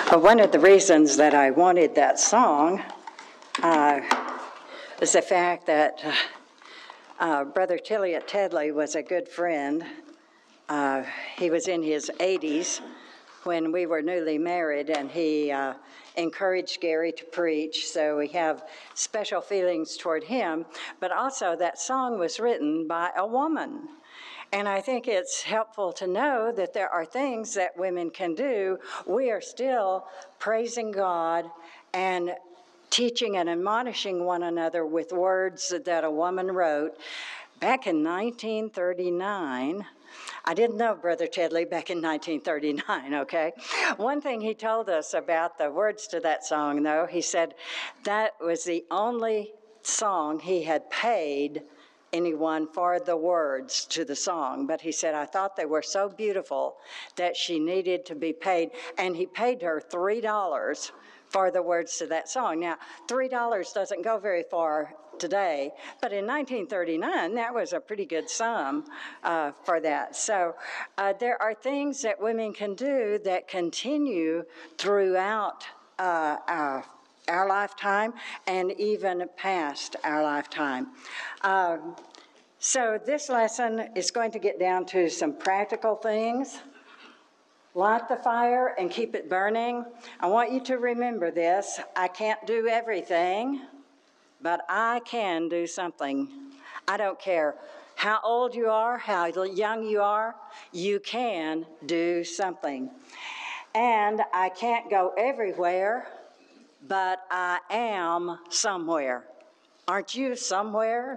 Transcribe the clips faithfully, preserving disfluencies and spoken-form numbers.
Uh, one of the reasons that I wanted that song uh, is the fact that uh, uh, Brother Tilliot Tedley was a good friend. Uh, he was in his eighties when we were newly married, and he uh, encouraged Gary to preach, so we have special feelings toward him. But also, that song was written by a woman. And I think it's helpful to know that there are things that women can do. We are still praising God and teaching and admonishing one another with words that a woman wrote back in nineteen thirty-nine. I didn't know Brother Tedley back in nineteen thirty-nine, okay? One thing he told us about the words to that song, though, he said that was the only song he had paid anyone for the words to the song. But he said, I thought they were so beautiful that she needed to be paid. And he paid her three dollars for the words to that song. Now, three dollars doesn't go very far today, but in nineteen thirty-nine, that was a pretty good sum uh, for that. So uh, there are things that women can do that continue throughout uh, our, our lifetime and even past our lifetime. Um, so this lesson is going to get down to some practical things. Light the fire and keep it burning. I want you to remember this. I can't do everything, but I can do something. I don't care how old you are, how young you are, you can do something. And I can't go everywhere, but I am somewhere. Aren't you somewhere?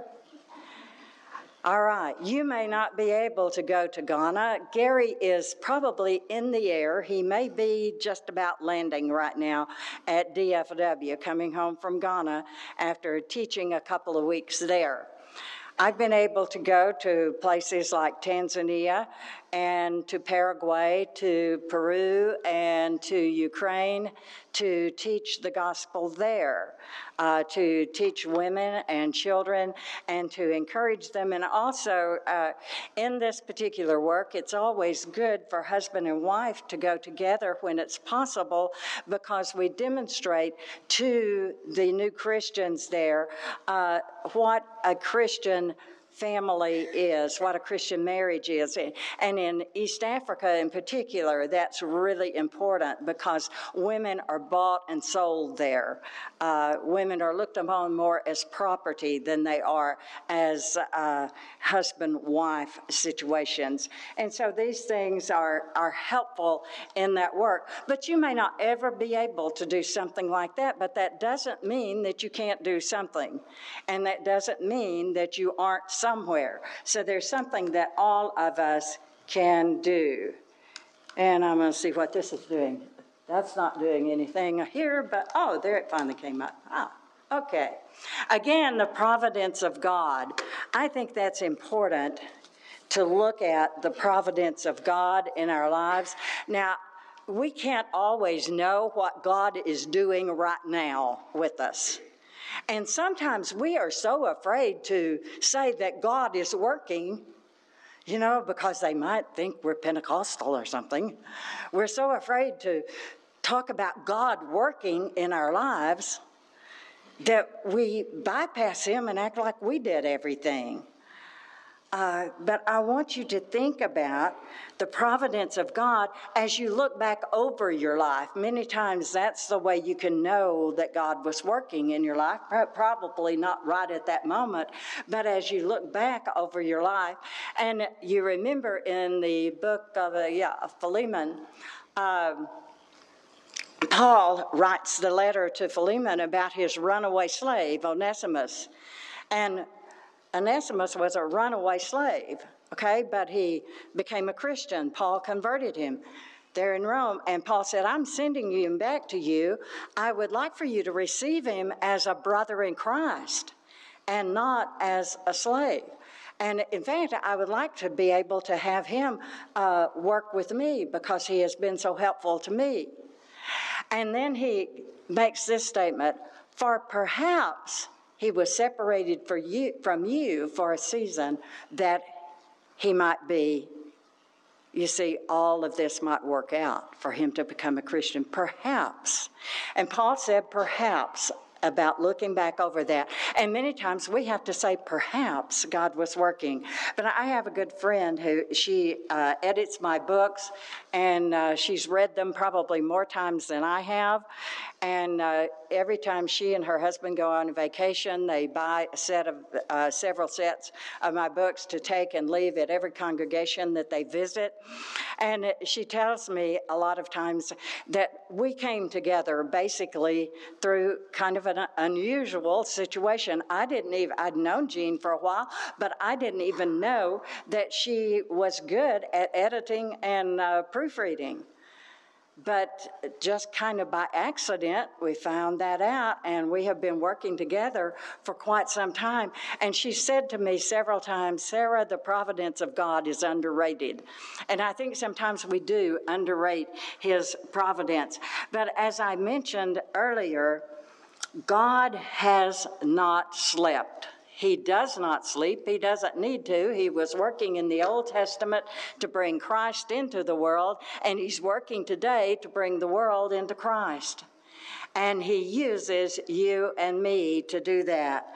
All right, you may not be able to go to Ghana. Gary is probably in the air. He may be just about landing right now at D F W, coming home from Ghana after teaching a couple of weeks there. I've been able to go to places like Tanzania and to Paraguay, to Peru, and to Ukraine to teach the gospel there, uh, to teach women and children and to encourage them. And also, uh, in this particular work, it's always good for husband and wife to go together when it's possible, because we demonstrate to the new Christians there uh, what a Christian family is, what a Christian marriage is. And in East Africa in particular, that's really important because women are bought and sold there. Uh, women are looked upon more as property than they are as uh, husband-wife situations. And so these things are, are helpful in that work. But you may not ever be able to do something like that, but that doesn't mean that you can't do something. And that doesn't mean that you aren't somewhere. So there's something that all of us can do. And I'm going to see what this is doing. That's not doing anything here, but oh, there it finally came up. Ah, okay. Again, the providence of God. I think that's important to look at the providence of God in our lives. Now, we can't always know what God is doing right now with us. And sometimes we are so afraid to say that God is working, you know, because they might think we're Pentecostal or something. We're so afraid to talk about God working in our lives that we bypass him and act like we did everything. Uh, but I want you to think about the providence of God as you look back over your life. Many times that's the way you can know that God was working in your life, probably not right at that moment, but as you look back over your life. And you remember in the book of uh, yeah, Philemon, um, Paul writes the letter to Philemon about his runaway slave, Onesimus. And Onesimus was a runaway slave, okay, but he became a Christian. Paul converted him there in Rome, and Paul said, I'm sending him back to you. I would like for you to receive him as a brother in Christ and not as a slave. And in fact, I would like to be able to have him uh, work with me because he has been so helpful to me. And then he makes this statement, for perhaps he was separated for you, from you for a season that he might be you see, all of this might work out for him to become a Christian. Perhaps. And Paul said perhaps about looking back over that. And many times we have to say perhaps God was working. But I have a good friend who, she uh, edits my books, and uh, she's read them probably more times than I have. And uh, every time she and her husband go on a vacation, they buy a set of uh, several sets of my books to take and leave at every congregation that they visit. And it, she tells me a lot of times that we came together basically through kind of an unusual situation. I didn't even, I'd known Jean for a while, but I didn't even know that she was good at editing and uh, proofreading. But just kind of by accident, we found that out, and we have been working together for quite some time. And she said to me several times, Sarah, the providence of God is underrated. And I think sometimes we do underrate his providence. But as I mentioned earlier, God has not slept. He does not sleep. He doesn't need to. He was working in the Old Testament to bring Christ into the world, and he's working today to bring the world into Christ. And he uses you and me to do that.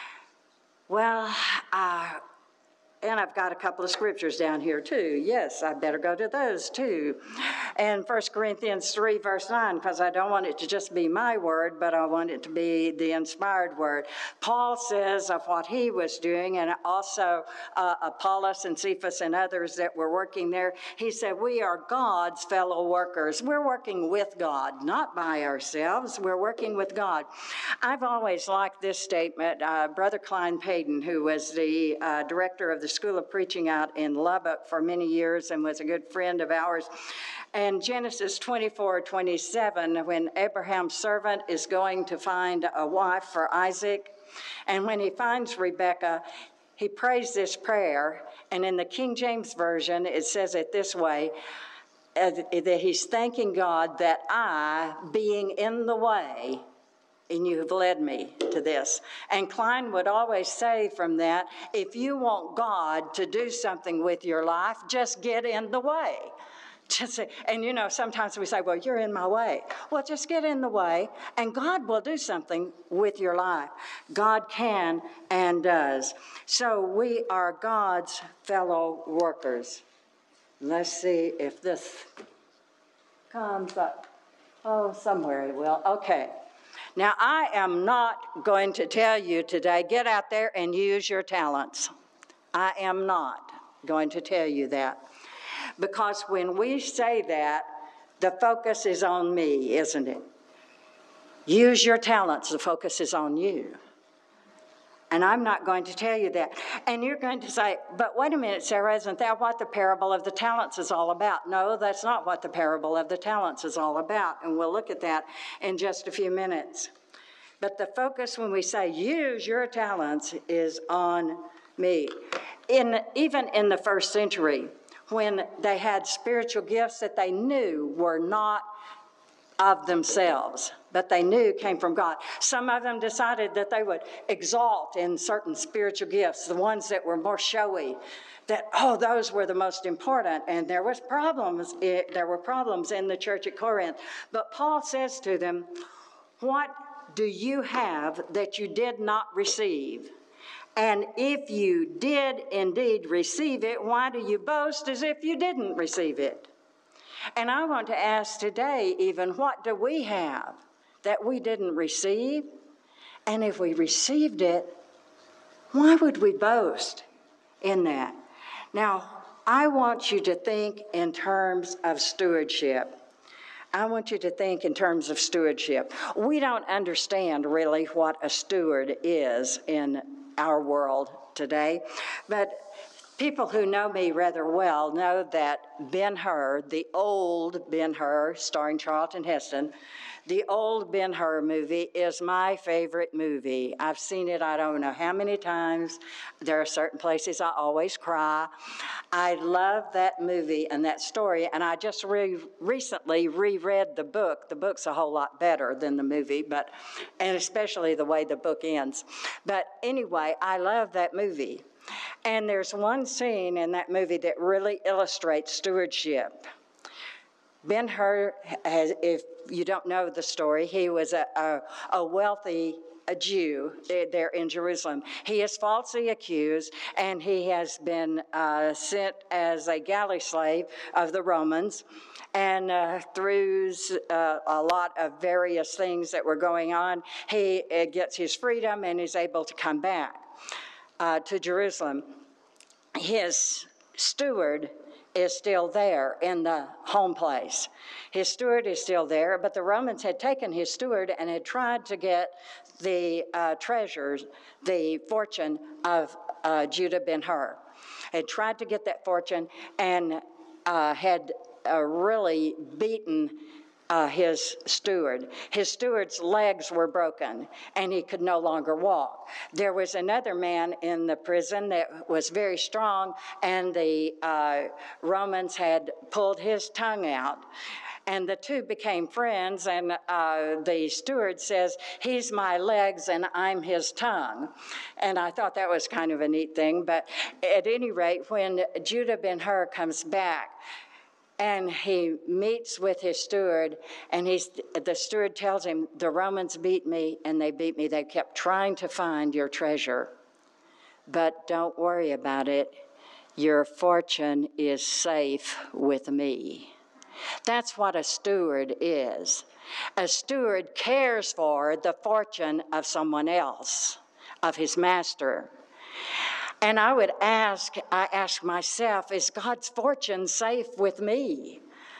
Well, uh, and I've got a couple of scriptures down here too. Yes, I better go to those too. And First Corinthians three, verse nine, because I don't want it to just be my word, but I want it to be the inspired word. Paul says of what he was doing, and also uh, Apollos and Cephas and others that were working there, he said, we are God's fellow workers. We're working with God, not by ourselves. We're working with God. I've always liked this statement. Uh, Brother Klein Payton, who was the uh, director of the School of Preaching out in Lubbock for many years and was a good friend of ours. And Genesis twenty-four twenty-seven, when Abraham's servant is going to find a wife for Isaac, and when he finds Rebekah, he prays this prayer. And in the King James Version, it says it this way, uh, that he's thanking God that I, being in the way, and you have led me to this. And Klein would always say from that, if you want God to do something with your life, just get in the way. Just, and you know, sometimes we say, well, you're in my way. Well, just get in the way, and God will do something with your life. God can and does. So we are God's fellow workers. Let's see if this comes up. Oh, somewhere it will. Okay. Now, I am not going to tell you today, get out there and use your talents. I am not going to tell you that. Because when we say that, the focus is on me, isn't it? Use your talents, the focus is on you. And I'm not going to tell you that. And you're going to say, but wait a minute, Sarah, isn't that what the parable of the talents is all about? No, that's not what the parable of the talents is all about. And we'll look at that in just a few minutes. But the focus when we say use your talents is on me. In, even in the first century, when they had spiritual gifts that they knew were not of themselves, but they knew came from God. Some of them decided that they would exalt in certain spiritual gifts, the ones that were more showy, that, oh, those were the most important. And there was problems, there were problems in the church at Corinth. But Paul says to them, what do you have that you did not receive? And if you did indeed receive it, why do you boast as if you didn't receive it? And I want to ask today even, what do we have that we didn't receive? And if we received it, why would we boast in that? Now, I want you to think in terms of stewardship. I want you to think in terms of stewardship. We don't understand really what a steward is in our world today, but people who know me rather well know that Ben-Hur, the old Ben-Hur, starring Charlton Heston, the old Ben-Hur movie is my favorite movie. I've seen it I don't know how many times. There are certain places I always cry. I love that movie and that story, and I just re- recently reread the book. The book's a whole lot better than the movie, but and especially the way the book ends. But anyway, I love that movie. And there's one scene in that movie that really illustrates stewardship. Ben-Hur, has, if you don't know the story, he was a, a, a wealthy a Jew there in Jerusalem. He is falsely accused, and he has been uh, sent as a galley slave of the Romans. And uh, through uh, a lot of various things that were going on, he uh, gets his freedom and is able to come back uh, to Jerusalem. His steward is still there in the home place. His steward is still there, but the Romans had taken his steward and had tried to get the uh, treasures, the fortune of uh, Judah Ben-Hur. Had tried to get that fortune and uh, had uh, really beaten Uh, his steward. His steward's legs were broken, and he could no longer walk. There was another man in the prison that was very strong, and the uh, Romans had pulled his tongue out. And the two became friends, and uh, the steward says, he's my legs and I'm his tongue. And I thought that was kind of a neat thing. But at any rate, when Judah Ben-Hur comes back, and he meets with his steward, and he's, the steward tells him, the Romans beat me, and they beat me. They kept trying to find your treasure. But don't worry about it. Your fortune is safe with me. That's what a steward is. A steward cares for the fortune of someone else, of his master. And I would ask, I ask myself, is God's fortune safe with me?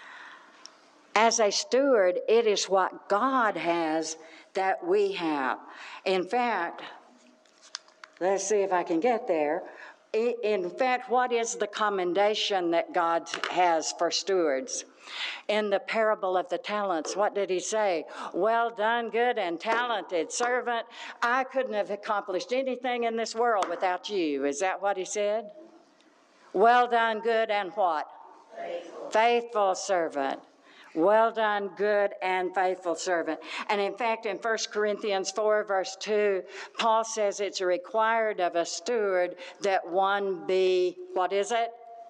As a steward, it is what God has that we have. In fact, let's see if I can get there. In fact, what is the commendation that God has for stewards? In the parable of the talents, what did he say? Well done, good and talented servant. I couldn't have accomplished anything in this world without you. Is that what he said? Well done, good and what? Faithful, Faithful servant. Well done, good and faithful servant. And in fact, in First Corinthians four, verse two, Paul says it's required of a steward that one be, what is it?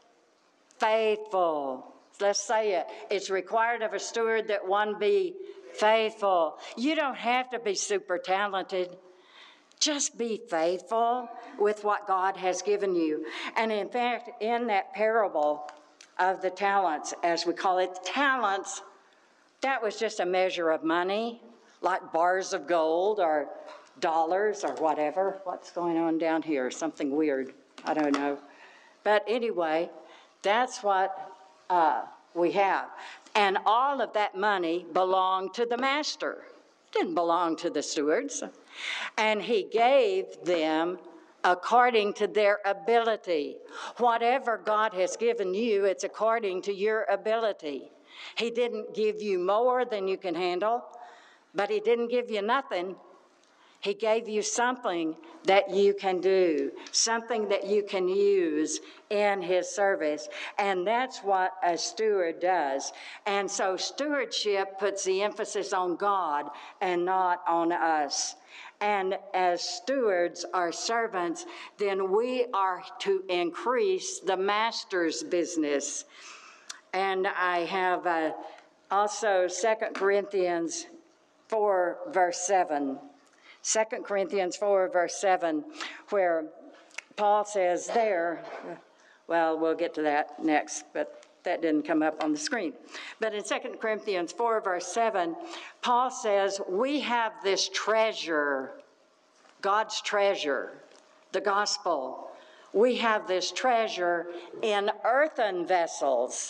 Faithful. Let's say it. It's required of a steward that one be faithful. You don't have to be super talented. Just be faithful with what God has given you. And in fact, in that parable of the talents, as we call it, talents, that was just a measure of money, like bars of gold or dollars or whatever. What's going on down here? Something weird. I don't know. But anyway, that's what uh, we have. And all of that money belonged to the master. It didn't belong to the stewards. And he gave them according to their ability. Whatever God has given you, it's according to your ability. He didn't give you more than you can handle, but he didn't give you nothing. He gave you something that you can do, something that you can use in his service. And that's what a steward does. And so stewardship puts the emphasis on God and not on us. And as stewards or servants, then we are to increase the master's business. And I have uh, also Second Corinthians four, verse seven. Second Corinthians four, verse seven, where Paul says there, well, we'll get to that next, but that didn't come up on the screen. But in Second Corinthians four, verse seven, Paul says, we have this treasure, God's treasure, the gospel. We have this treasure in earthen vessels.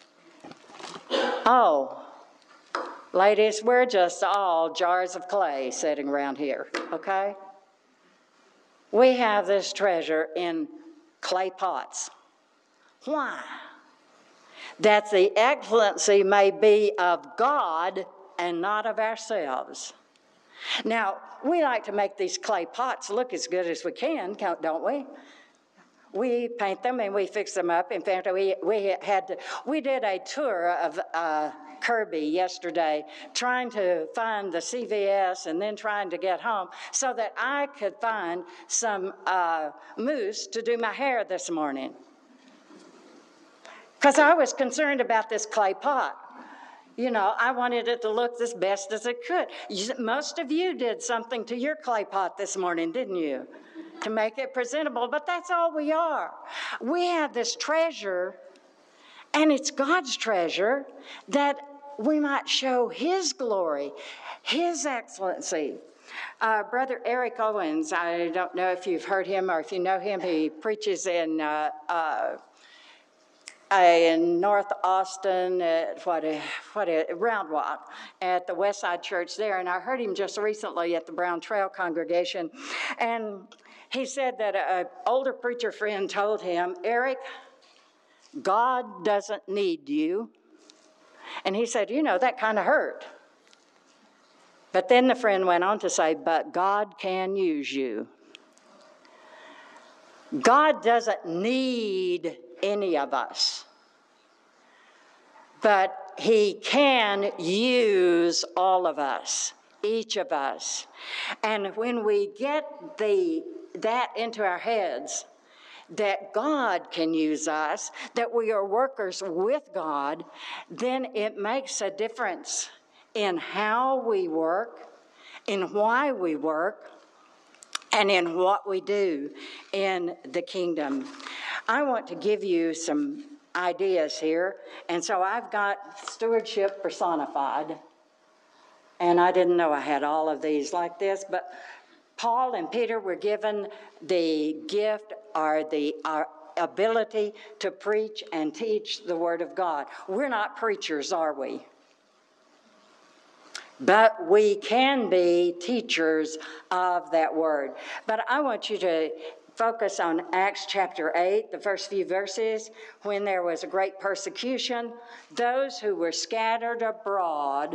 Oh, ladies, we're just all jars of clay sitting around here, okay? We have this treasure in clay pots. Why? That the excellency may be of God and not of ourselves. Now, we like to make these clay pots look as good as we can, don't we? We paint them and we fix them up. In fact, we we had to, we did a tour of uh, Kirby yesterday, trying to find the C V S and then trying to get home so that I could find some uh, mousse to do my hair this morning. Because I was concerned about this clay pot. You know, I wanted it to look as best as it could. You, most of you did something to your clay pot this morning, didn't you? To make it presentable, but that's all we are. We have this treasure, and it's God's treasure, that we might show His glory, His excellency. Uh, Brother Eric Owens, I don't know if you've heard him or if you know him, he preaches in uh, uh, in North Austin, at what a, what a, Round Rock, at the Westside Church there, and I heard him just recently at the Brown Trail congregation, and he said that an older preacher friend told him, Eric, God doesn't need you. And he said, you know, that kind of hurt. But then the friend went on to say, but God can use you. God doesn't need any of us, but He can use all of us, each of us. And when we get the that into our heads, that God can use us, that we are workers with God, then it makes a difference in how we work, in why we work, and in what we do in the kingdom. I want to give you some ideas here, and so I've got stewardship personified, and I didn't know I had all of these like this, but Paul and Peter were given the gift or the our ability to preach and teach the Word of God. We're not preachers, are we? But we can be teachers of that Word. But I want you to focus on Acts chapter eight, the first few verses, when there was a great persecution. Those who were scattered abroad,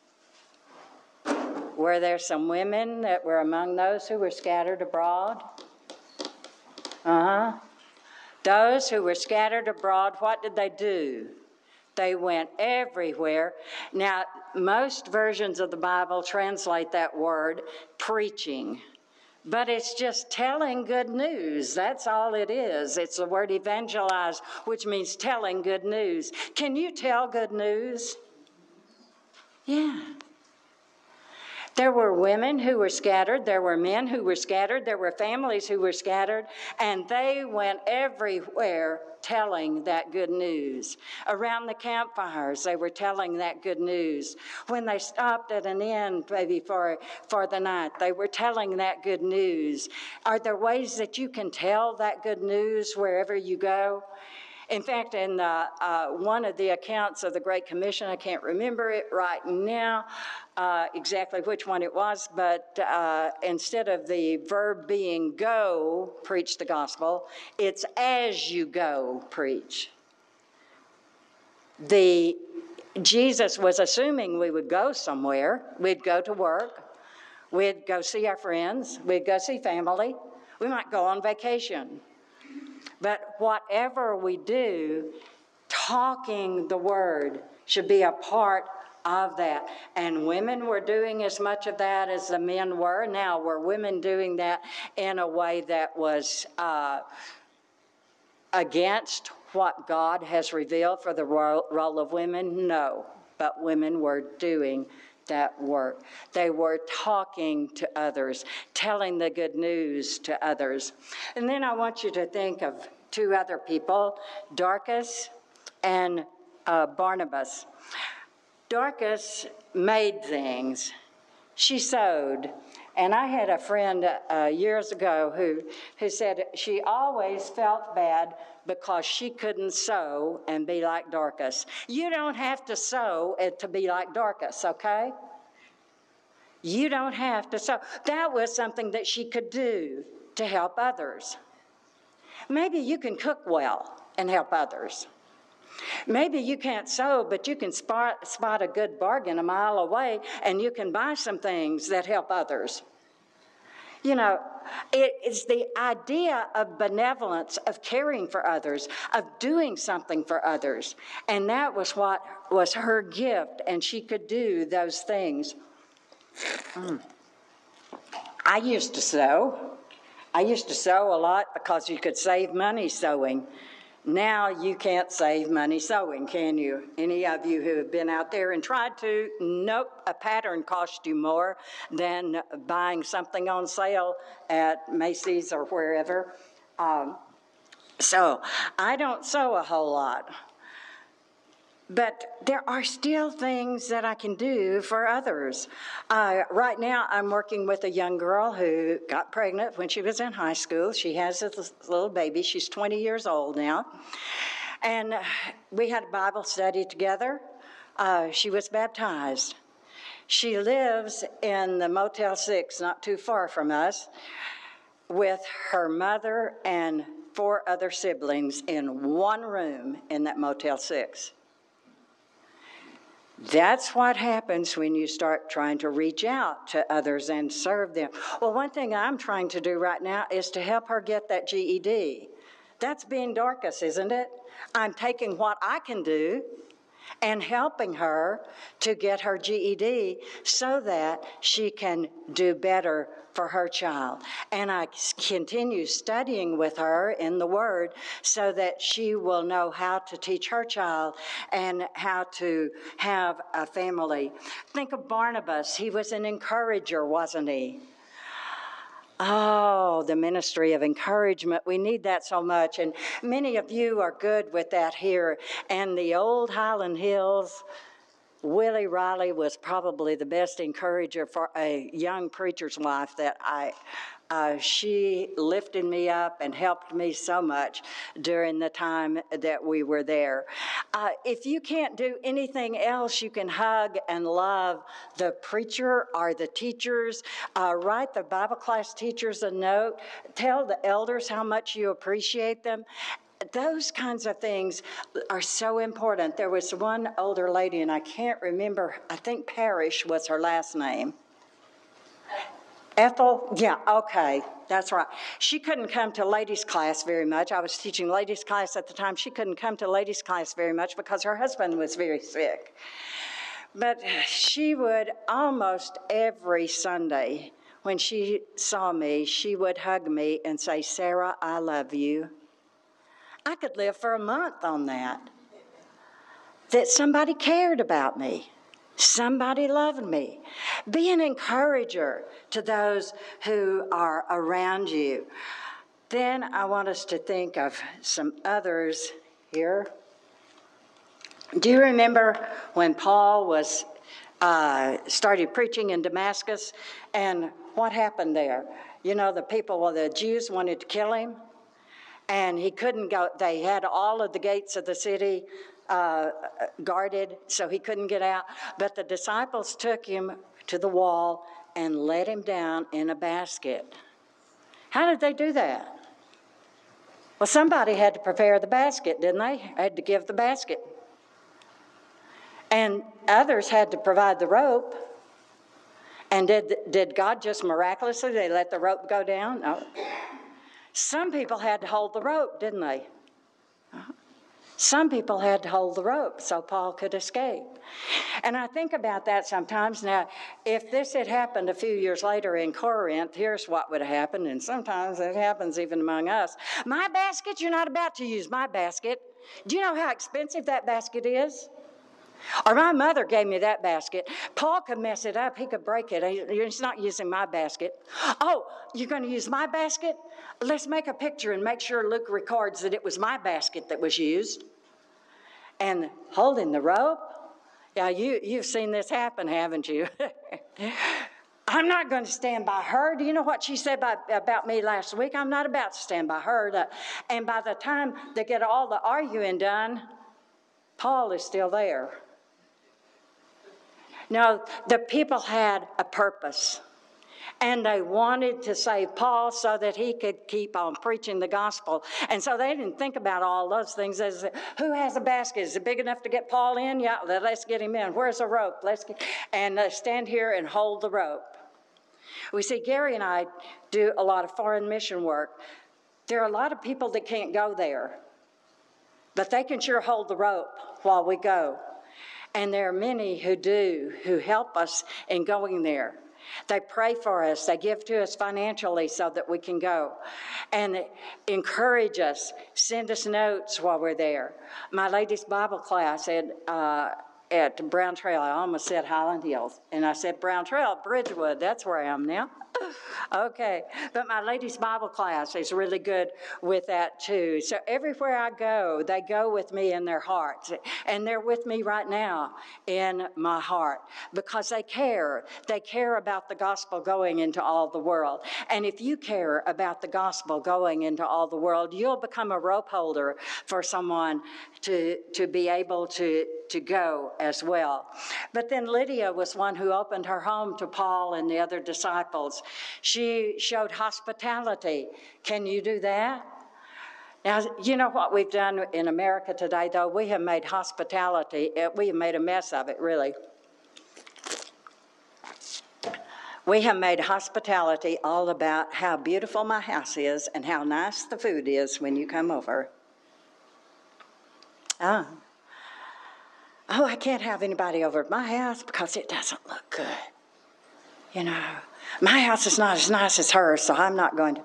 were there some women that were among those who were scattered abroad? Uh-huh. Those who were scattered abroad, what did they do? They went everywhere. Now, most versions of the Bible translate that word preaching, but it's just telling good news. That's all it is. It's the word evangelize, which means telling good news. Can you tell good news? Yeah. There were women who were scattered, there were men who were scattered, there were families who were scattered, and they went everywhere telling that good news. Around the campfires, they were telling that good news. When they stopped at an inn, maybe for, for the night, they were telling that good news. Are there ways that you can tell that good news wherever you go? In fact, in uh, uh, one of the accounts of the Great Commission, I can't remember it right now, uh, exactly which one it was, but uh, instead of the verb being go, preach the gospel, it's as you go, preach. The, Jesus was assuming we would go somewhere. We'd go to work. We'd go see our friends. We'd go see family. We might go on vacation. But whatever we do, talking the word should be a part of that. And women were doing as much of that as the men were. Now, were women doing that in a way that was uh, against what God has revealed for the role, role of women? No, but women were doing that work. They were talking to others, telling the good news to others. And then I want you to think of two other people, Dorcas and uh, Barnabas. Dorcas made things. She sewed. And I had a friend uh, years ago who, who said she always felt bad because she couldn't sew and be like Dorcas. You don't have to sew to be like Dorcas, okay? You don't have to sew. That was something that she could do to help others. Maybe you can cook well and help others. Maybe you can't sew, but you can spot, spot a good bargain a mile away, and you can buy some things that help others. You know, it is the idea of benevolence, of caring for others, of doing something for others. And that was what was her gift, and she could do those things. Mm. I used to sew. I used to sew a lot because you could save money sewing. Now you can't save money sewing, can you? Any of you who have been out there and tried to? Nope, a pattern costs you more than buying something on sale at Macy's or wherever. Um, so I don't sew a whole lot. But there are still things that I can do for others. Uh, right now, I'm working with a young girl who got pregnant when she was in high school. She has a little baby. She's twenty years old now. And we had a Bible study together. Uh, she was baptized. She lives in the Motel six, not too far from us, with her mother and four other siblings in one room in that Motel six. That's what happens when you start trying to reach out to others and serve them. Well, one thing I'm trying to do right now is to help her get that G E D. That's being Dorcas, isn't it? I'm taking what I can do and helping her to get her G E D so that she can do better for her child. And I continue studying with her in the Word so that she will know how to teach her child and how to have a family. Think of Barnabas. He was an encourager, wasn't he? Oh, the ministry of encouragement. We need that so much. And many of you are good with that here. And the old Highland Hills, Willie Riley was probably the best encourager for a young preacher's wife that I, uh, she lifted me up and helped me so much during the time that we were there. Uh, if you can't do anything else, you can hug and love the preacher or the teachers. Uh, write the Bible class teachers a note. Tell the elders how much you appreciate them. Those kinds of things are so important. There was one older lady, and I can't remember, I think Parrish was her last name. Ethel? Yeah, okay, that's right. She couldn't come to ladies' class very much. I was teaching ladies' class at the time. She couldn't come to ladies' class very much because her husband was very sick. But she would almost every Sunday, when she saw me, she would hug me and say, "Sarah, I love you." I could live for a month on that. That somebody cared about me. Somebody loved me. Be an encourager to those who are around you. Then I want us to think of some others here. Do you remember when Paul was uh, started preaching in Damascus, and what happened there? You know, the people, well, the Jews wanted to kill him. And he couldn't go. They had all of the gates of the city uh, guarded, so he couldn't get out. But the disciples took him to the wall and let him down in a basket. How did they do that? Well, somebody had to prepare the basket, didn't they? Had to give the basket. And others had to provide the rope. And did, did God just miraculously, they let the rope go down? No. Some people had to hold the rope, didn't they? Uh-huh. Some people had to hold the rope so Paul could escape. And I think about that sometimes. Now, if this had happened a few years later in Corinth, here's what would have happened, and sometimes it happens even among us. My basket, you're not about to use my basket. Do you know how expensive that basket is? Or my mother gave me that basket. Paul could mess it up. He could break it. He's not using my basket. Oh, you're going to use my basket? Let's make a picture and make sure Luke records that it was my basket that was used. And holding the rope. Yeah, you, you've seen this happen, haven't you? I'm not going to stand by her. Do you know what she said by, about me last week? I'm not about to stand by her. To, and by the time they get all the arguing done, Paul is still there. No, the people had a purpose, and they wanted to save Paul so that he could keep on preaching the gospel. And so they didn't think about all those things. They said, who has a basket? Is it big enough to get Paul in? Yeah, let's get him in. Where's the rope? Let's get... And they stand here and hold the rope. We see Gary and I do a lot of foreign mission work. There are a lot of people that can't go there, but they can sure hold the rope while we go. And there are many who do, who help us in going there. They pray for us. They give to us financially so that we can go. And encourage us, send us notes while we're there. My ladies' Bible class at, uh, at Brown Trail, I almost said Highland Hills. And I said Brown Trail, Bridgewood, that's where I am now. Okay, but my ladies' Bible class is really good with that too. So everywhere I go, they go with me in their hearts. And they're with me right now in my heart because they care. They care about the gospel going into all the world. And if you care about the gospel going into all the world, you'll become a rope holder for someone to, to be able to, to go as well. But then Lydia was one who opened her home to Paul and the other disciples. She showed hospitality. Can you do that? Now, you know what we've done in America today, though? We have made hospitality, we have made a mess of it, really. We have made hospitality all about how beautiful my house is and how nice the food is when you come over. Ah. Oh, I can't have anybody over at my house because it doesn't look good. You know, my house is not as nice as hers, so I'm not going to.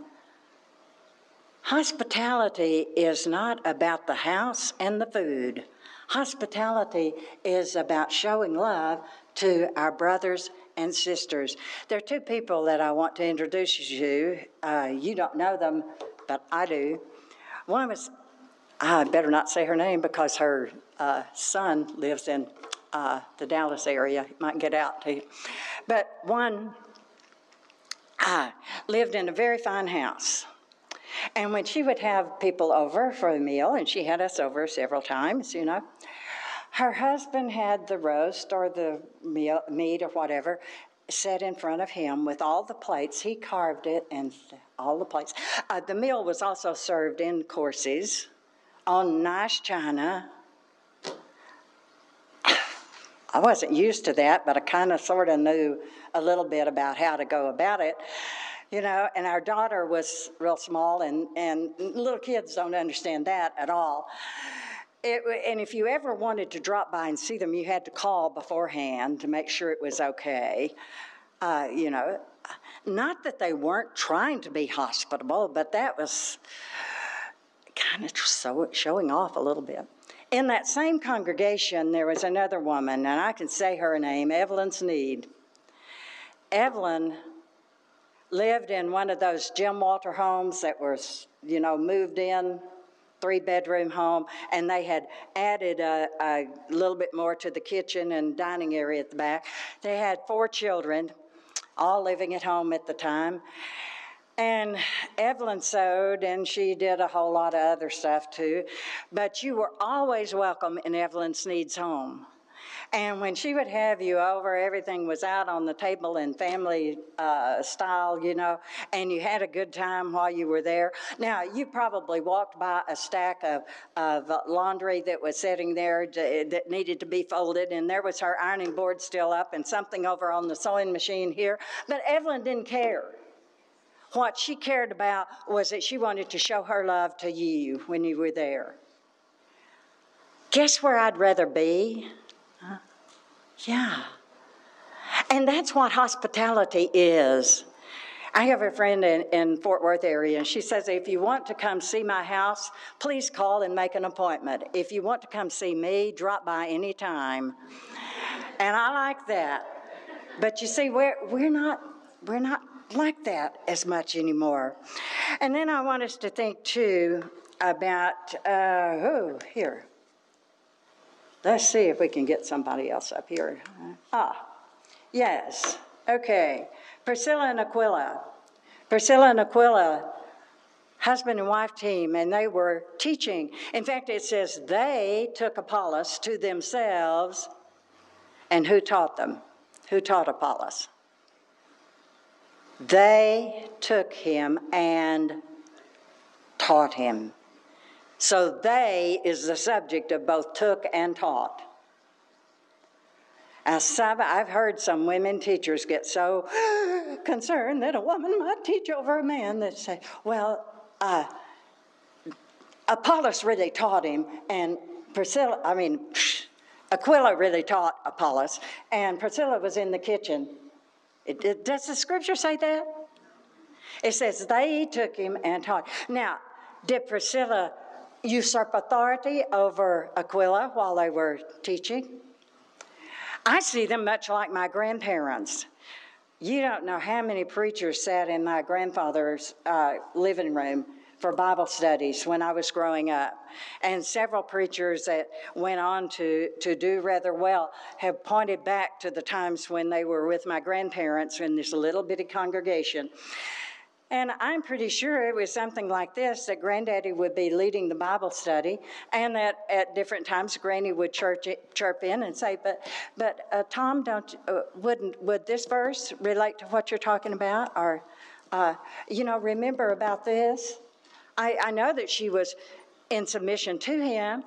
Hospitality is not about the house and the food. Hospitality is about showing love to our brothers and sisters. There are two people that I want to introduce you to. Uh, you don't know them, but I do. One was, I better not say her name because her uh, son lives in uh, the Dallas area. He might get out to you. But one uh, lived in a very fine house. And when she would have people over for a meal, and she had us over several times, you know, her husband had the roast or the meal, meat or whatever set in front of him with all the plates. He carved it and all the plates. Uh, the meal was also served in courses on nice china. I wasn't used to that, but I kind of sort of knew a little bit about how to go about it. You know, and our daughter was real small, and, and little kids don't understand that at all. It, and if you ever wanted to drop by and see them, you had to call beforehand to make sure it was okay. Uh, you know, not that they weren't trying to be hospitable, but that was kind of so, showing off a little bit. In that same congregation, there was another woman, and I can say her name, Evelyn Sneed. Evelyn lived in one of those Jim Walter homes that was, you know, moved in, three-bedroom home, and they had added a, a little bit more to the kitchen and dining area at the back. They had four children, all living at home at the time. And Evelyn sewed, and she did a whole lot of other stuff too. But you were always welcome in Evelyn Sneed's home. And when she would have you over, everything was out on the table in family uh, style, you know, and you had a good time while you were there. Now, you probably walked by a stack of, of laundry that was sitting there to, that needed to be folded, and there was her ironing board still up and something over on the sewing machine here. But Evelyn didn't care. What she cared about was that she wanted to show her love to you when you were there. Guess where I'd rather be? Huh? Yeah. And that's what hospitality is. I have a friend in, in Fort Worth area, and she says, if you want to come see my house, please call and make an appointment. If you want to come see me, drop by any time. And I like that. But you see, we're, we're not, we're not like that as much anymore. And then I want us to think, too, about, uh, oh, here. Let's see if we can get somebody else up here. Ah, yes, okay. Priscilla and Aquila. Priscilla and Aquila, husband and wife team, and they were teaching. In fact, it says they took Apollos to themselves, and who taught them? Who taught Apollos? They took him and taught him. So they is the subject of both took and taught. As some, I've heard some women teachers get so concerned that a woman might teach over a man that say, well, uh, Apollos really taught him, and Priscilla, I mean, Aquila really taught Apollos, and Priscilla was in the kitchen. It, it, does the scripture say that? It says they took him and taught. Now, did Priscilla usurp authority over Aquila while they were teaching? I see them much like my grandparents. You don't know how many preachers sat in my grandfather's uh, living room for Bible studies when I was growing up. And several preachers that went on to, to do rather well have pointed back to the times when they were with my grandparents in this little bitty congregation. And I'm pretty sure it was something like this, that Granddaddy would be leading the Bible study, and that at different times Granny would church it, chirp in and say, but but uh, Tom, don't uh, wouldn't would this verse relate to what you're talking about? Or, uh, you know, remember about this? I, I know that she was in submission to him,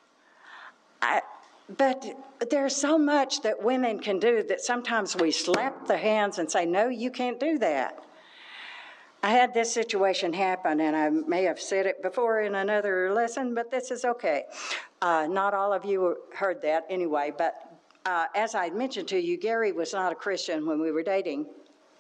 I, but there's so much that women can do that sometimes we slap their hands and say, no, you can't do that. I had this situation happen, and I may have said it before in another lesson, but this is okay. Uh, not all of you heard that anyway, but uh, as I mentioned to you, Gary was not a Christian when we were dating.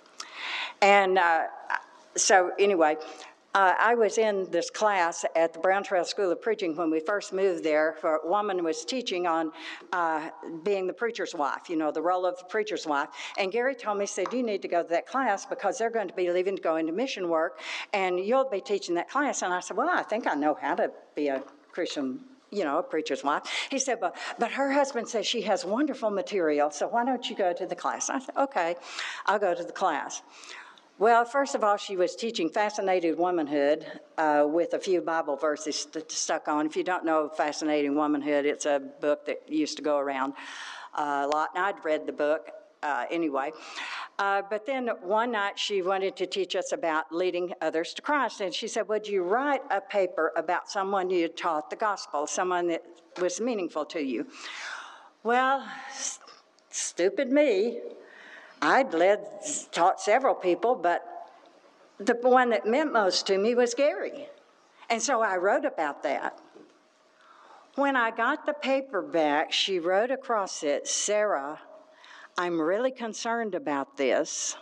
And uh, so anyway, uh, I was in this class at the Brown Trail School of Preaching when we first moved there. For a woman was teaching on uh, being the preacher's wife, you know, the role of the preacher's wife. And Gary told me, he said, you need to go to that class because they're going to be leaving to go into mission work, and you'll be teaching that class. And I said, well, I think I know how to be a Christian, you know, a preacher's wife. He said, but, but her husband says she has wonderful material, so why don't you go to the class? I said, okay, I'll go to the class. Well, first of all, she was teaching Fascinated Womanhood uh, with a few Bible verses st- stuck on. If you don't know Fascinating Womanhood, it's a book that used to go around uh, a lot, and I'd read the book uh, anyway. Uh, but then one night she wanted to teach us about leading others to Christ, and she said, would you write a paper about someone you taught the gospel, someone that was meaningful to you? Well, st- stupid me. I'd led, taught several people, but the one that meant most to me was Gary. And so I wrote about that. When I got the paper back, she wrote across it, Sarah, I'm really concerned about this.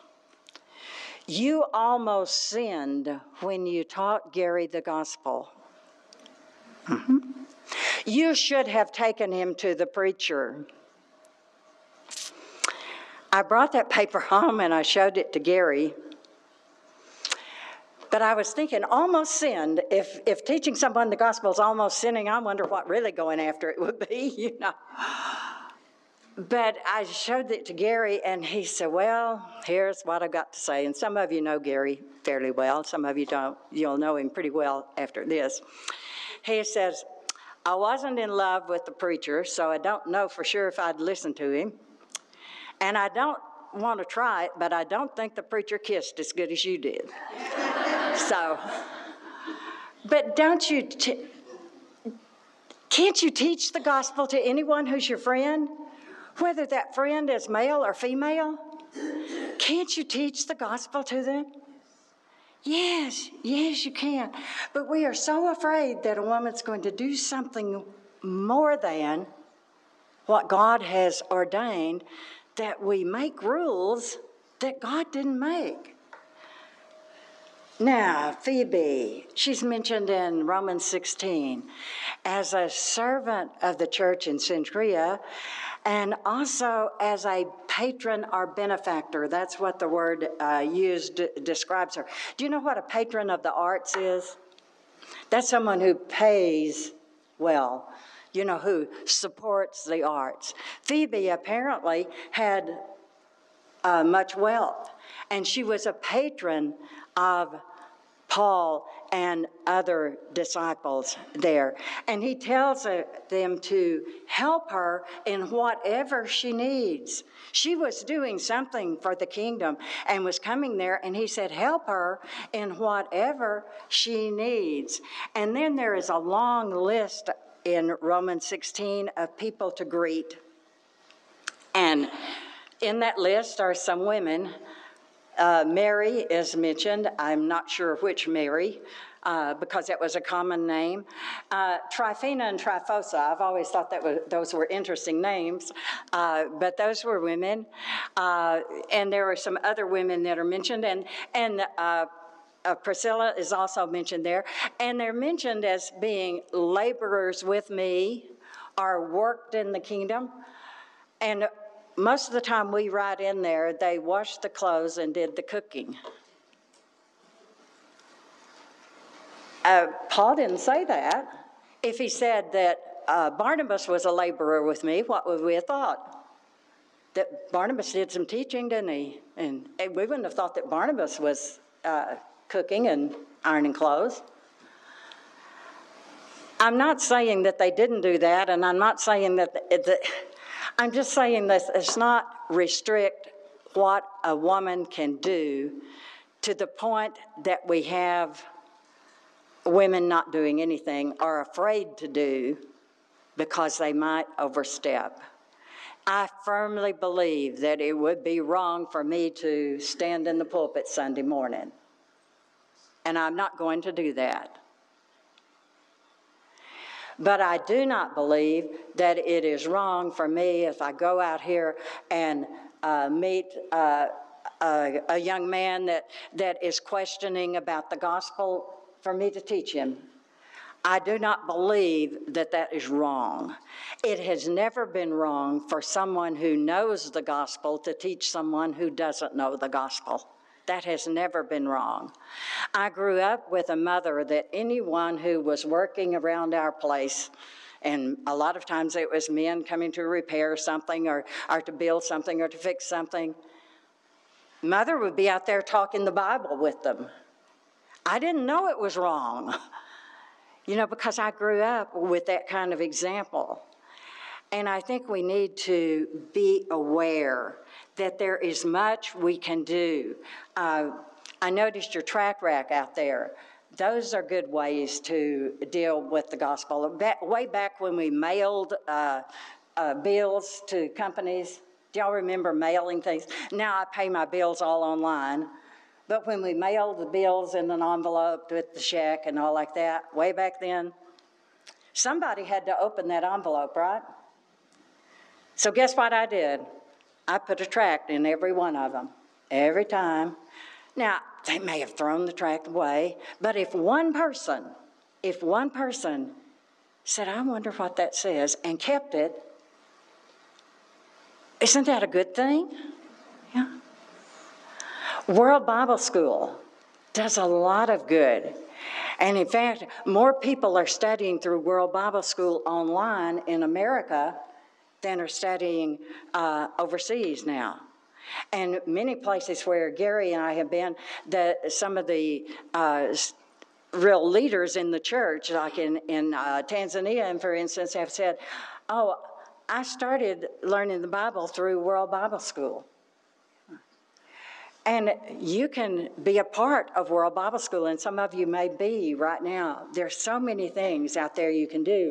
You almost sinned when you taught Gary the gospel. Mm-hmm. You should have taken him to the preacher. I brought that paper home and I showed it to Gary. But I was thinking, almost sinned. If if teaching someone the gospel is almost sinning, I wonder what really going after it would be, you know. But I showed it to Gary, and he said, well, here's what I've got to say. And some of you know Gary fairly well. Some of you don't. You'll know him pretty well after this. He says, I wasn't in love with the preacher, so I don't know for sure if I'd listen to him. And I don't want to try it, but I don't think the preacher kissed as good as you did. So, but don't you, t- can't you teach the gospel to anyone who's your friend? Whether that friend is male or female? Can't you teach the gospel to them? Yes, yes, you can. But we are so afraid that a woman's going to do something more than what God has ordained, that we make rules that God didn't make. Now, Phoebe, she's mentioned in Romans sixteen as a servant of the church in Cenchrea, and also as a patron or benefactor. That's what the word uh, used d- describes her. Do you know what a patron of the arts is? That's someone who pays well, you know, who supports the arts. Phoebe apparently had uh, much wealth, and she was a patron of Paul and other disciples there. And he tells uh, them to help her in whatever she needs. She was doing something for the kingdom and was coming there, and he said, help her in whatever she needs. And then there is a long list in Romans sixteen of people to greet. And in that list are some women Uh, Mary is mentioned. I'm not sure which Mary, uh, because that was a common name. Uh, Tryphena and Tryphosa, I've always thought that was, those were interesting names, uh, but those were women. Uh, and there are some other women that are mentioned, and, and uh, Uh, Priscilla is also mentioned there, and they're mentioned as being laborers with me or worked in the kingdom. And most of the time we write in there, they washed the clothes and did the cooking. Uh, Paul didn't say that. If he said that uh, Barnabas was a laborer with me, what would we have thought? That Barnabas did some teaching, didn't he? And, and we wouldn't have thought that Barnabas was uh, cooking and ironing clothes. I'm not saying that they didn't do that, and I'm not saying that, that I'm just saying that it's not restrict what a woman can do to the point that we have women not doing anything or afraid to do because they might overstep. I firmly believe that it would be wrong for me to stand in the pulpit Sunday morning, and I'm not going to do that. But I do not believe that it is wrong for me if I go out here and uh, meet uh, a, a young man that, that is questioning about the gospel, for me to teach him. I do not believe that that is wrong. It has never been wrong for someone who knows the gospel to teach someone who doesn't know the gospel. That has never been wrong. I grew up with a mother that anyone who was working around our place, and a lot of times it was men coming to repair something or, or to build something or to fix something, Mother would be out there talking the Bible with them. I didn't know it was wrong, you know, because I grew up with that kind of example. And I think we need to be aware that there is much we can do. Uh, I noticed your track rack out there. Those are good ways to deal with the gospel. Back, way back when we mailed uh, uh, bills to companies, do y'all remember mailing things? Now I pay my bills all online. But when we mailed the bills in an envelope with the check and all like that, way back then, somebody had to open that envelope, right? So guess what I did? I put a tract in every one of them, every time. Now, they may have thrown the tract away, but if one person, if one person said, I wonder what that says, and kept it, isn't that a good thing? Yeah. World Bible School does a lot of good. And in fact, more people are studying through World Bible School online in America than are studying uh, overseas now. And many places where Gary and I have been, that some of the uh, real leaders in the church, like in, in uh, Tanzania, and for instance, have said, oh, I started learning the Bible through World Bible School. And you can be a part of World Bible School, and some of you may be right now. There's so many things out there you can do.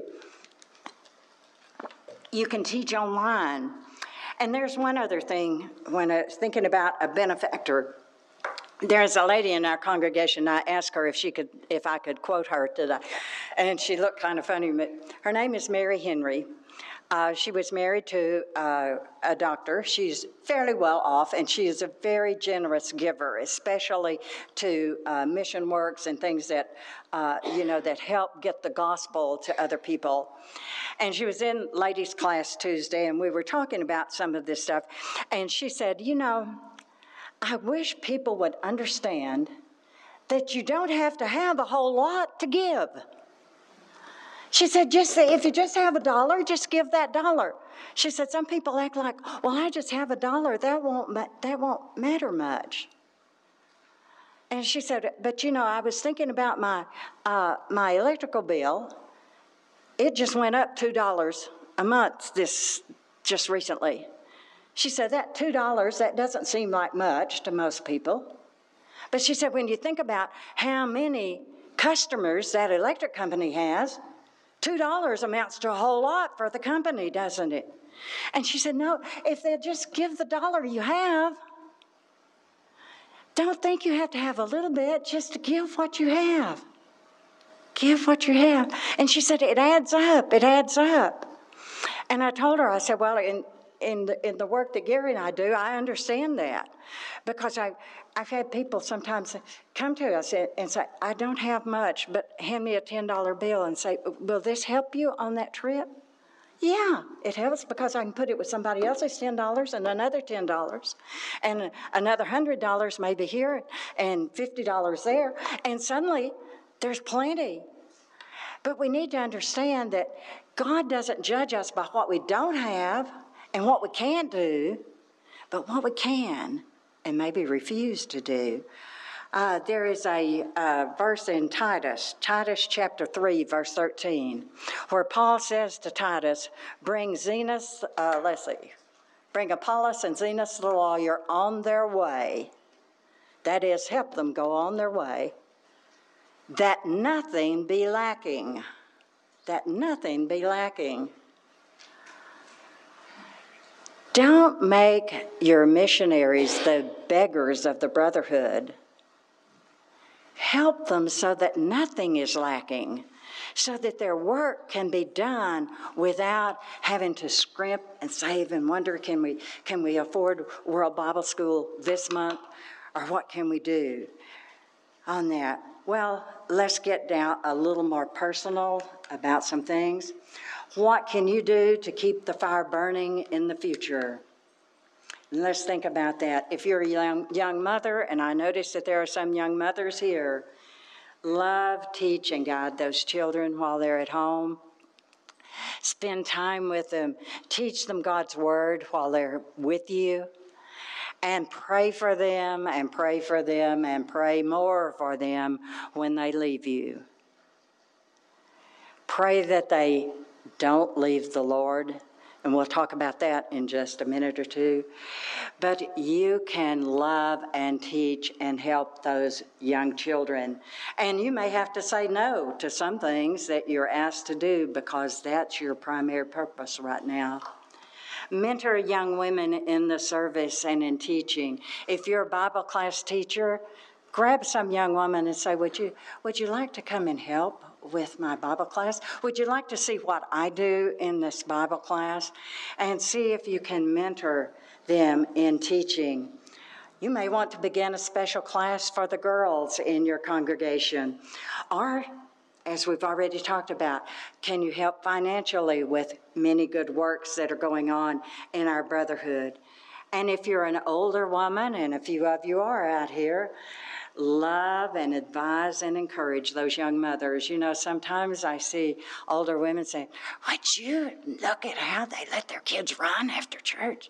You can teach online. And there's one other thing when I was thinking about a benefactor. There's a lady in our congregation. I asked her if she could, if I could quote her today, and she looked kind of funny. But her name is Mary Henry. Uh, she was married to uh, a doctor. She's fairly well off, and she is a very generous giver, especially to uh, mission works and things that, uh, you know, that help get the gospel to other people. And she was in ladies' class Tuesday, and we were talking about some of this stuff. And she said, you know, I wish people would understand that you don't have to have a whole lot to give. She said, just say, if you just have a dollar, just give that dollar. She said, some people act like, well, I just have a dollar. That won't, ma- that won't matter much. And she said, but you know, I was thinking about my, uh, my electrical bill. It just went up two dollars a month this just recently. She said, that two dollars, that doesn't seem like much to most people. But she said, when you think about how many customers that electric company has, two dollars amounts to a whole lot for the company, doesn't it? And she said, no, if they'll just give the dollar you have, Don't think you have to have a little bit, just to give what you have. Give what you have. And she said, it adds up, it adds up. And I told her, I said, well, in, in, the, in the work that Gary and I do, I understand that. Because I, I've had people sometimes come to us and say, I don't have much, but hand me a ten dollar bill and say, will this help you on that trip? Yeah, it helps because I can put it with somebody else's ten dollars and another ten dollars and another one hundred dollars maybe here and fifty dollars there. And suddenly, there's plenty. But we need to understand that God doesn't judge us by what we don't have and what we can't do, but what we can and maybe refuse to do. Uh, there is a uh, verse in Titus, Titus chapter three, verse thirteen, where Paul says to Titus, bring Zenas, uh, let's see, bring Apollos and Zenas the lawyer on their way. That is, help them go on their way, that nothing be lacking. That nothing be lacking. Don't make your missionaries the beggars of the brotherhood. Help them so that nothing is lacking, so that their work can be done without having to scrimp and save and wonder, can we, can we afford World Bible School this month, or what can we do on that? Well, let's get down a little more personal about some things. What can you do to keep the fire burning in the future? And let's think about that. If you're a young, young mother, and I notice that there are some young mothers here, love, teach, and guide those children while they're at home. Spend time with them. Teach them God's word while they're with you. And pray for them, and pray for them, and pray more for them when they leave you. Pray that they don't leave the Lord, and we'll talk about that in just a minute or two. But you can love and teach and help those young children. And you may have to say no to some things that you're asked to do because that's your primary purpose right now. Mentor young women in the service and in teaching. If you're a Bible class teacher, grab some young woman and say, would you, would you like to come and help with my Bible class? Would you like to see what I do in this Bible class? And see if you can mentor them in teaching. You may want to begin a special class for the girls in your congregation. Or, as we've already talked about, can you help financially with many good works that are going on in our brotherhood? And if you're an older woman, and a few of you are out here, love and advise and encourage those young mothers. You know, sometimes I see older women saying, would you look at how they let their kids run after church?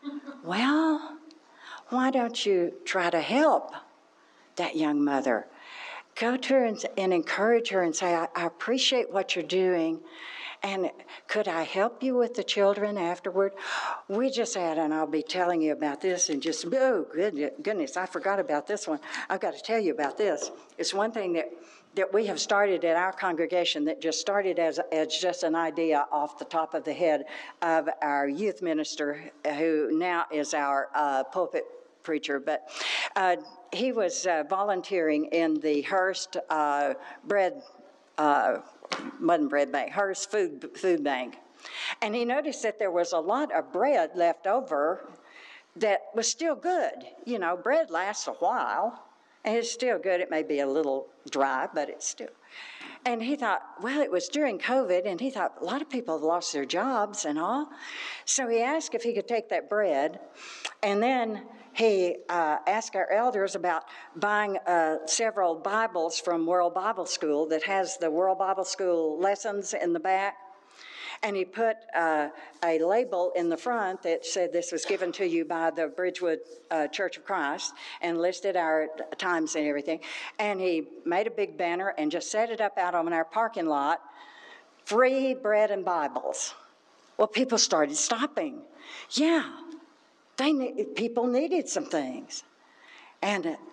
Well, why don't you try to help that young mother? Go to her and, and encourage her and say, I, I appreciate what you're doing, and could I help you with the children afterward? We just had, and I'll be telling you about this in just, oh, goodness, I forgot about this one. I've got to tell you about this. It's one thing that, that we have started at our congregation that just started as, as just an idea off the top of the head of our youth minister, who now is our uh, pulpit preacher, but uh, he was uh, volunteering in the Hearst uh, bread, uh, wasn't bread bank, Hearst food, food bank. And he noticed that there was a lot of bread left over that was still good. You know, bread lasts a while, and it's still good. It may be a little dry, but it's still. And he thought, well, it was during COVID, and he thought a lot of people have lost their jobs and all. So he asked if he could take that bread, and then he uh, asked our elders about buying uh, several Bibles from World Bible School that has the World Bible School lessons in the back. And he put uh, a label in the front that said this was given to you by the Bridgewood uh, Church of Christ, and listed our times and everything. And he made a big banner and just set it up out on our parking lot, free bread and Bibles. Well, people started stopping. Yeah, they need, people needed some things. And, uh,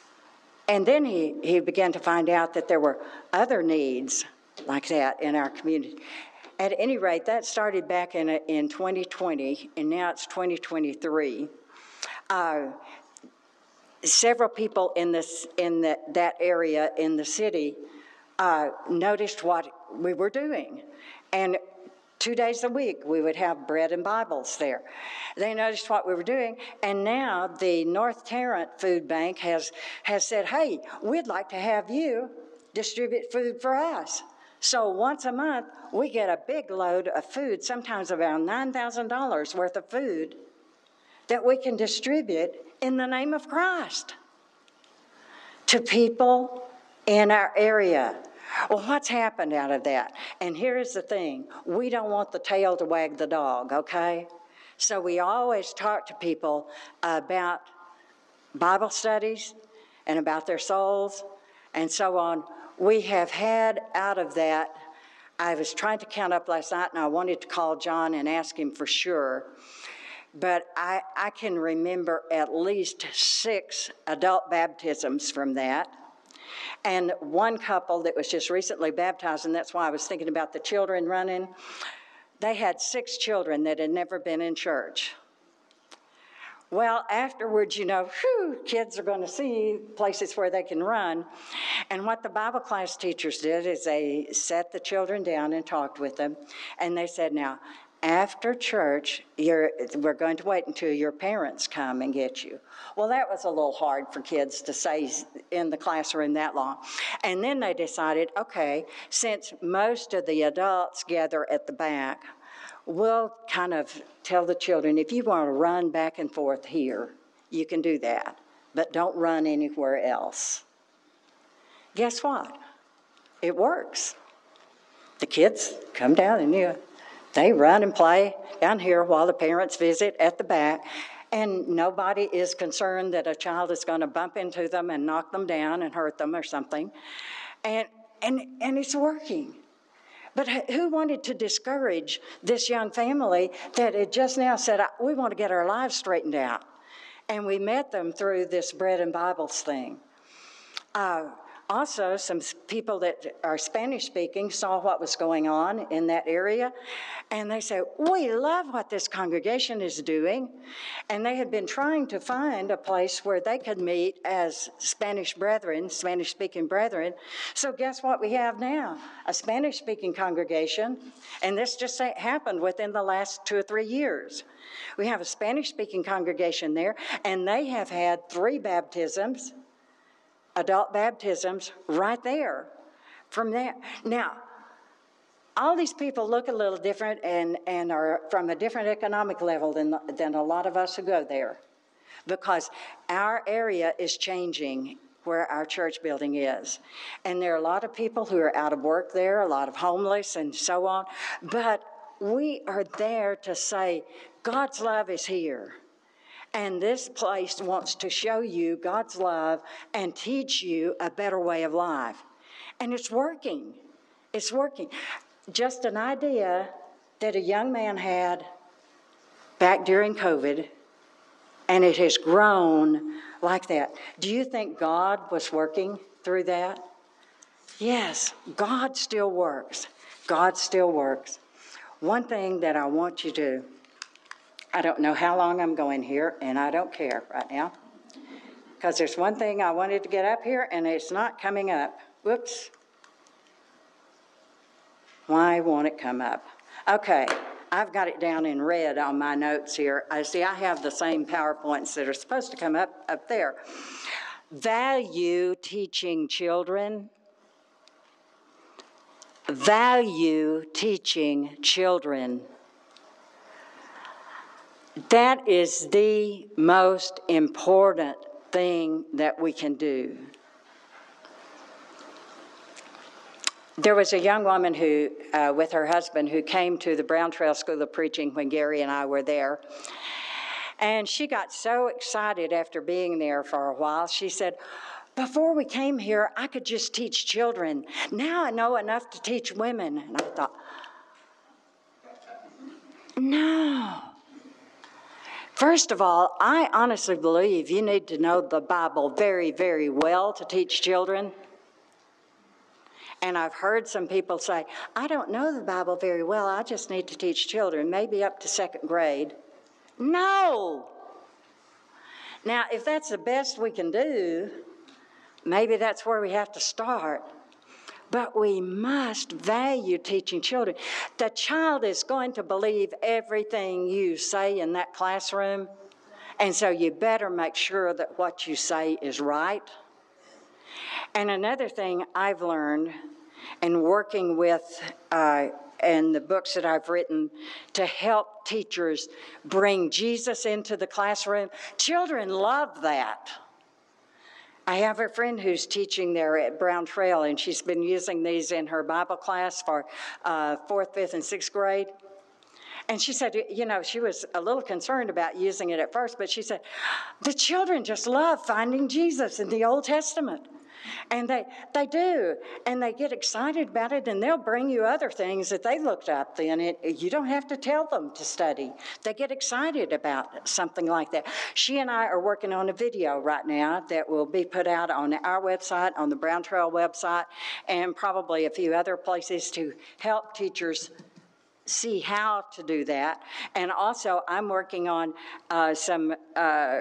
and then he, he began to find out that there were other needs like that in our community. At any rate, that started back in, in twenty twenty, and now it's twenty twenty-three. Uh, several people in this in the, that area in the city uh, noticed what we were doing, and two days a week we would have bread and Bibles there. They noticed what we were doing, and now the North Tarrant Food Bank has has said, "Hey, we'd like to have you distribute food for us." So once a month we get a big load of food, sometimes around nine thousand dollars worth of food, that we can distribute in the name of Christ to people in our area. Well, what's happened out of that? And here is the thing. We don't want the tail to wag the dog, okay? So we always talk to people about Bible studies and about their souls and so on. We have had out of that, I was trying to count up last night, and I wanted to call John and ask him for sure, but I, I can remember at least six adult baptisms from that. And one couple that was just recently baptized, and that's why I was thinking about the children running, they had six children that had never been in church. Well, afterwards, you know, whew, kids are going to see places where they can run. And what the Bible class teachers did is they sat the children down and talked with them. And they said, now, after church, you're, we're going to wait until your parents come and get you. Well, that was a little hard for kids to say in the classroom that long. And then they decided, okay, since most of the adults gather at the back, we'll kind of tell the children, if you want to run back and forth here, you can do that, but don't run anywhere else. Guess what? It works. The kids come down and you, they run and play down here while the parents visit at the back, and nobody is concerned that a child is going to bump into them and knock them down and hurt them or something. And and and it's working. But who wanted to discourage this young family that had just now said, we want to get our lives straightened out? And we met them through this Bread and Bibles thing. Uh, also, some people that are Spanish-speaking saw what was going on in that area, and they said, we love what this congregation is doing. And they had been trying to find a place where they could meet as Spanish brethren, Spanish-speaking brethren. So guess what we have now? A Spanish-speaking congregation, and this just happened within the last two or three years. We have a Spanish-speaking congregation there, and they have had three baptisms, adult baptisms, right there from there. Now, all these people look a little different and, and are from a different economic level than, than a lot of us who go there, because our area is changing where our church building is. And there are a lot of people who are out of work there, a lot of homeless and so on, but we are there to say, God's love is here. And this place wants to show you God's love and teach you a better way of life. And it's working. It's working. Just an idea that a young man had back during COVID, and it has grown like that. Do you think God was working through that? Yes, God still works. God still works. One thing that I want you to do, I don't know how long I'm going here, and I don't care right now, because there's one thing I wanted to get up here, and it's not coming up. Whoops. Why won't it come up? Okay, I've got it down in red on my notes here. I see I have the same PowerPoints that are supposed to come up up there. Value teaching children. Value teaching children. That is the most important thing that we can do. There was a young woman who, uh, with her husband, who came to the Brown Trail School of Preaching when Gary and I were there. And she got so excited after being there for a while. She said, before we came here, I could just teach children. Now I know enough to teach women. And I thought, no. First of all, I honestly believe you need to know the Bible very, very well to teach children. And I've heard some people say, I don't know the Bible very well, I just need to teach children, maybe up to second grade. No! Now, if that's the best we can do, maybe that's where we have to start. But we must value teaching children. The child is going to believe everything you say in that classroom, and so you better make sure that what you say is right. And another thing I've learned in working with uh, and the books that I've written to help teachers bring Jesus into the classroom, children love that. I have a friend who's teaching there at Brown Trail, and she's been using these in her Bible class for uh, fourth, fifth, and sixth grade. And she said, you know, she was a little concerned about using it at first, but she said, the children just love finding Jesus in the Old Testament. And they, they do, and they get excited about it, and they'll bring you other things that they looked up then. It, you don't have to tell them to study. They get excited about something like that. She and I are working on a video right now that will be put out on our website, on the Brown Trail website, and probably a few other places to help teachers see how to do that. And also, I'm working on uh, some uh,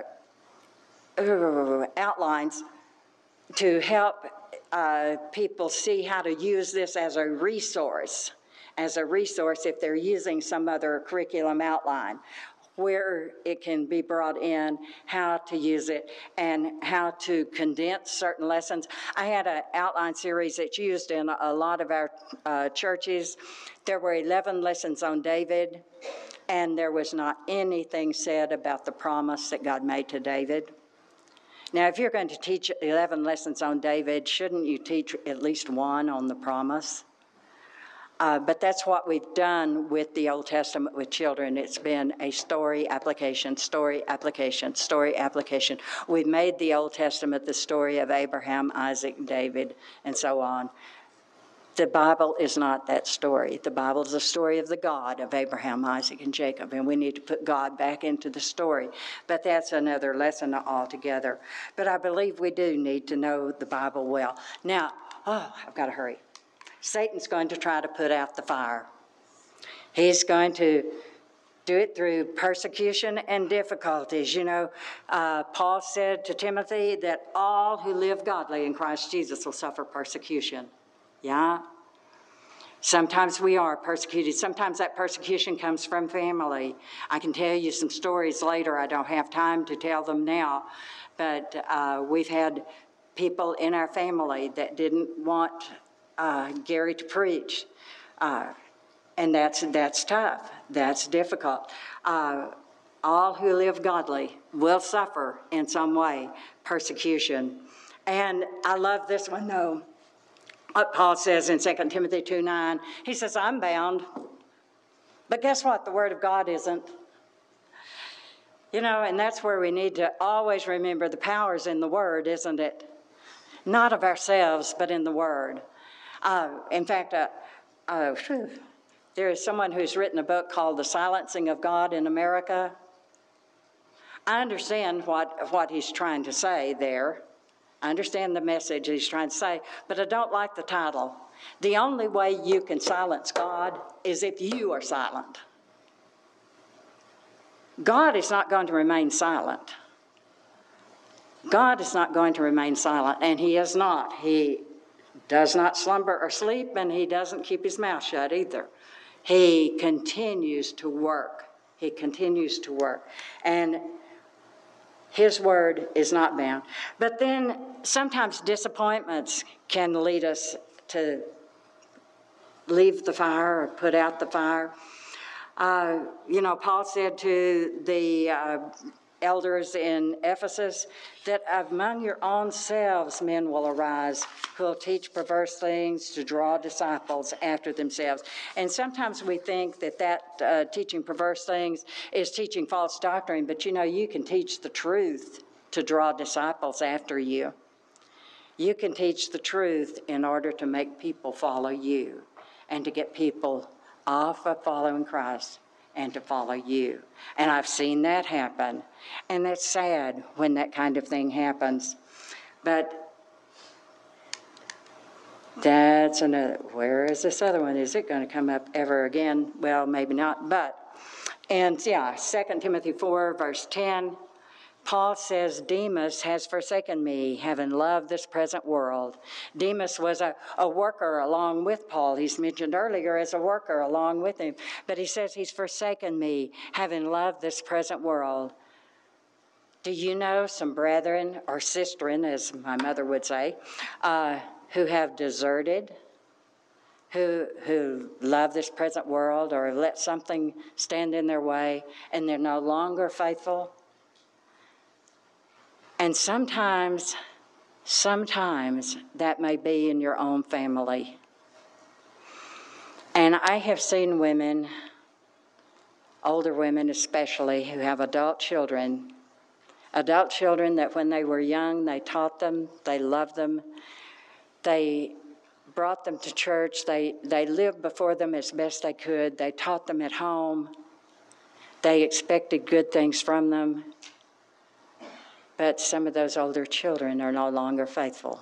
outlines to help uh, people see how to use this as a resource, as a resource if they're using some other curriculum outline, where it can be brought in, how to use it, and how to condense certain lessons. I had an outline series that's used in a lot of our uh, churches. There were eleven lessons on David, and there was not anything said about the promise that God made to David. Now, if you're going to teach eleven lessons on David, shouldn't you teach at least one on the promise? Uh, but that's what we've done with the Old Testament with children. It's been a story application, story application, story application. We've made the Old Testament the story of Abraham, Isaac, David, and so on. The Bible is not that story. The Bible is the story of the God of Abraham, Isaac, and Jacob, and we need to put God back into the story. But that's another lesson altogether. But I believe we do need to know the Bible well. Now, oh, I've got to hurry. Satan's going to try to put out the fire. He's going to do it through persecution and difficulties. You know, uh, Paul said to Timothy that all who live godly in Christ Jesus will suffer persecution. Yeah? Sometimes we are persecuted. Sometimes that persecution comes from family. I can tell you some stories later. I don't have time to tell them now. But uh, we've had people in our family that didn't want uh, Gary to preach. Uh, and that's, that's tough. That's difficult. Uh, all who live godly will suffer in some way persecution. And I love this one, though. What Paul says in Second Timothy two nine, he says, I'm bound. But guess what? The Word of God isn't. You know, and that's where we need to always remember the power's in the Word, isn't it? Not of ourselves, but in the Word. Uh, in fact, uh, uh, whew, there is someone who's written a book called The Silencing of God in America. I understand what, what he's trying to say there. I understand the message he's trying to say, but I don't like the title. The only way you can silence God is if you are silent. God is not going to remain silent. God is not going to remain silent, and he is not. He does not slumber or sleep, and he doesn't keep his mouth shut either. He continues to work. He continues to work. And his word is not bound. But then sometimes disappointments can lead us to leave the fire or put out the fire. Uh, you know, Paul said to the uh, elders in Ephesus that among your own selves men will arise who will teach perverse things to draw disciples after themselves. And sometimes we think that that uh, teaching perverse things is teaching false doctrine, but you know, you can teach the truth to draw disciples after you. You can teach the truth in order to make people follow you and to get people off of following Christ and to follow you. And I've seen that happen. And that's sad when that kind of thing happens. But that's another, where is this other one? Is it going to come up ever again? Well, maybe not, but, and yeah, Second Timothy four, verse ten, Paul says, Demas has forsaken me, having loved this present world. Demas was a, a worker along with Paul. He's mentioned earlier as a worker along with him. But he says he's forsaken me, having loved this present world. Do you know some brethren, or sisterin, as my mother would say, uh, who have deserted, who, who love this present world or let something stand in their way, and they're no longer faithful? And sometimes, sometimes that may be in your own family. And I have seen women, older women especially, who have adult children, adult children that when they were young, they taught them, they loved them, they brought them to church, they, they lived before them as best they could, they taught them at home, they expected good things from them. But some of those older children are no longer faithful.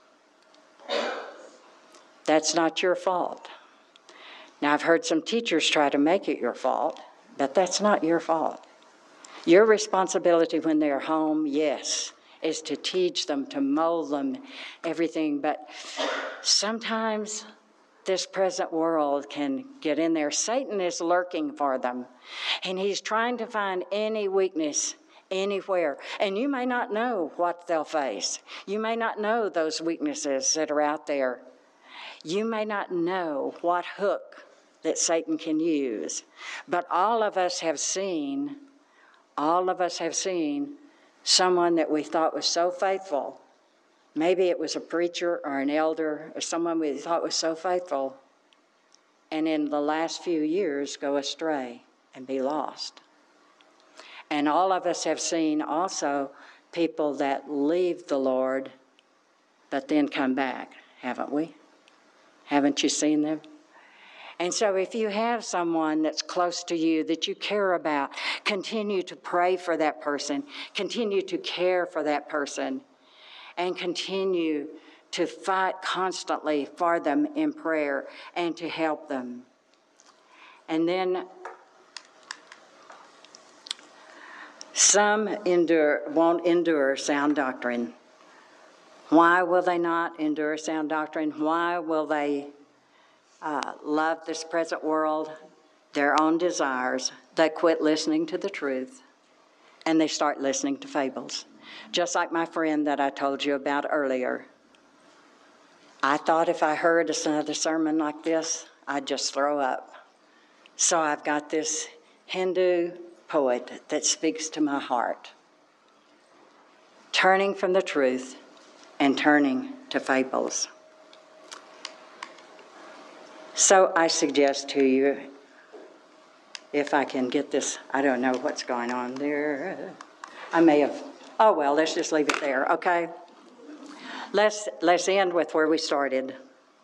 That's not your fault. Now, I've heard some teachers try to make it your fault, but that's not your fault. Your responsibility when they're home, yes, is to teach them, to mold them, everything. But sometimes this present world can get in there. Satan is lurking for them, and he's trying to find any weakness anywhere. And you may not know what they'll face. You may not know those weaknesses that are out there. You may not know what hook that Satan can use. But all of us have seen, all of us have seen someone that we thought was so faithful. Maybe it was a preacher or an elder or someone we thought was so faithful, and in the last few years go astray and be lost. And all of us have seen also people that leave the Lord, but then come back, haven't we? Haven't you seen them? And so if you have someone that's close to you that you care about, continue to pray for that person, continue to care for that person, and continue to fight constantly for them in prayer and to help them. And then some endure, won't endure sound doctrine. Why will they not endure sound doctrine? Why will they uh, love this present world, their own desires? They quit listening to the truth, and they start listening to fables. Just like my friend that I told you about earlier. I thought if I heard another sermon like this, I'd just throw up. So I've got this Hindu poet that speaks to my heart, turning from the truth and turning to fables. So I suggest to you, if I can get this, I don't know what's going on there. I may have, oh well, let's just leave it there, okay? Let's, let's end with where we started.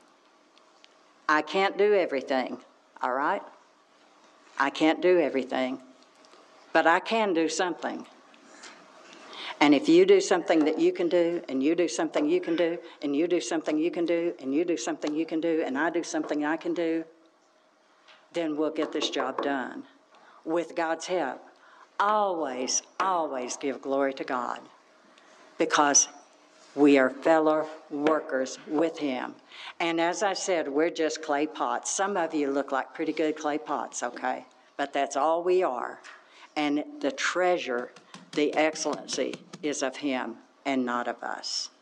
I can't do everything, all right? I can't do everything. But I can do something. And if you do something that you can do, and you do something you can do, and you do something you can do, and you do something you can do, and I do something I can do, then we'll get this job done. With God's help. Always, always give glory to God. Because we are fellow workers with Him. And as I said, we're just clay pots. Some of you look like pretty good clay pots, okay? But that's all we are. And the treasure, the excellency, is of Him and not of us.